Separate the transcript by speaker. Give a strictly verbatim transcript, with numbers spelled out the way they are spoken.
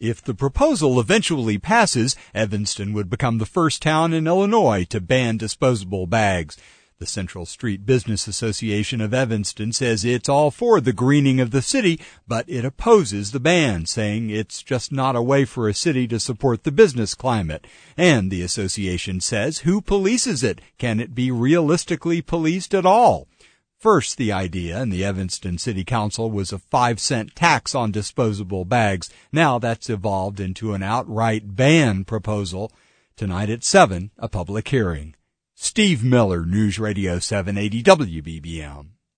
Speaker 1: If the proposal eventually passes, Evanston would become the first town in Illinois to ban disposable bags. The Central Street Business Association of Evanston says it's all for the greening of the city, but it opposes the ban, saying it's just not a way for a city to support the business climate. And the association says, who polices it? Can it be realistically policed at all? First, the idea in the Evanston City Council was a five cent tax on disposable bags. Now that's evolved into an outright ban proposal. Tonight at seven, a public hearing. Steve Miller, News Radio seven eighty W B B M.